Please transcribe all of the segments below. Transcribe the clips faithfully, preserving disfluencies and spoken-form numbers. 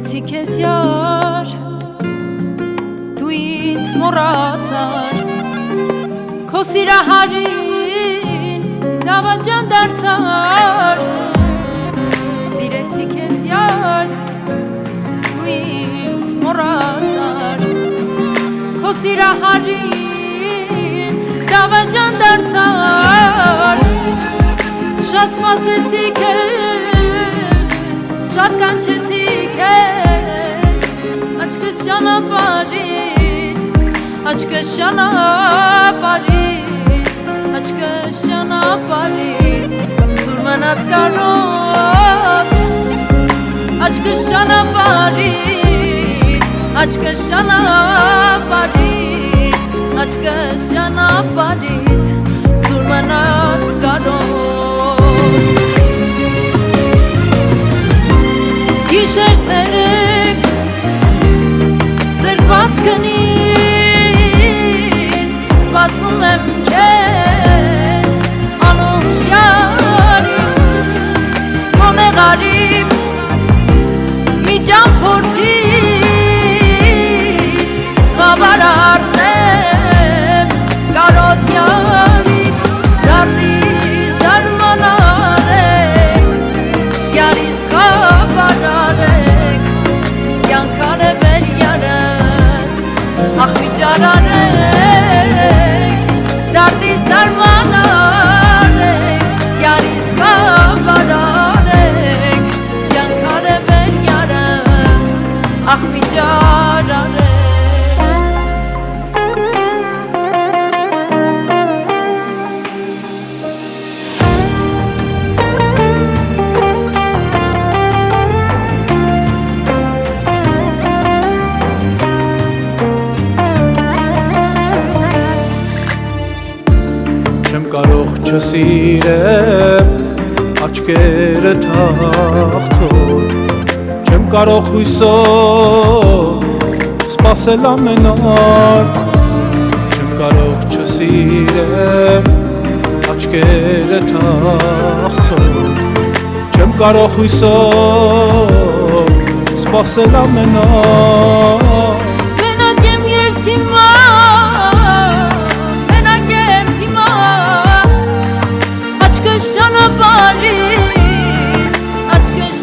Սիրեցի քեզ յար, դու ինձ մոռացար, քո սիրահարին դավաճան դարձար։ Սիրեցի քեզ յար, դու ինձ մոռացար, քո սիրահարին դավաճան դարձար։ Շատ սպասեցի քեզ, շատ կանչեցի քեզ, աչքս ճանապարհիդ, աչքս ճանապարհիդ, աչքս ճանապարհիդ, սուր մնաց կարոտ, աչքս ճանապարհիդ, աչքս ճանապարհիդ, աչքս ճանապարհիդ, սուր մնաց կարոտ։ Գիշեր ցերեկ զրկված քնից սպասում եմ քեզ անուշ յարիմ կոնեղարիմ մի ճամփորդից խաբար առնեմ կարոտ յարից դարձից դարմանարեք յարիս խաբար ախ վիճար արեք, դարձից դարման արեք, յարիս խաբար արեք, կյանքար է վեր յարս, ախ վիճար արեք։ Չեմ կարող չսիրեմ աչքերը թախտոր, չեմ կարող հույսով սպասել ամենար, չեմ կարող չսիրեմ աչքերը թախտոր, չեմ կարող հույսով սպասել ամենար։ Մենակ եմ ես հիմա, աչքս ճանապարհիդ, աչքս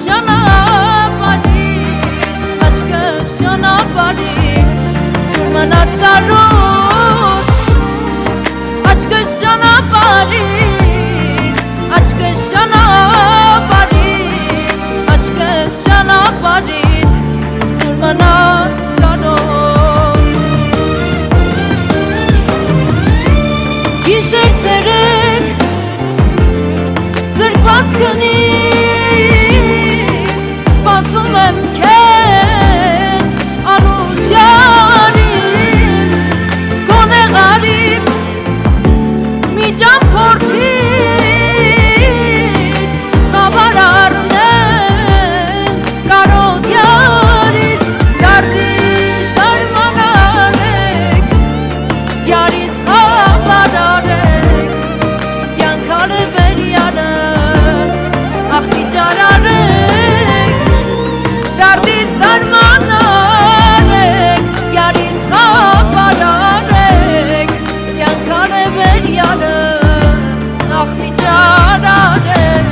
ճանապարհիդ, աչքս ճանապարհիդ, սուր մնաց կարոտ, աչքս ճանապարհիդ, աչքս ճանապարհիդ, աչքս ճանապարհիդ, սուր մնաց կարոտ։ Գիշեր ցերեկ զրկված քնից սպասում եմ քեզ անուշ յարիմ կոնեղարիմ մի ճամփորդից խաբար առնեմ կարոտ յարից դարձից դարմանարեք յարիս խաբար արեք կյանքար է վեր յարս ախ վիճար արեք դարձից դարման արեք յարիս խաբար արեք կյանքար է վեր յարս ախ վիճար արեք։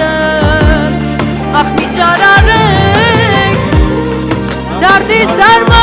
Ախ վիճար արեք, դարձից դարման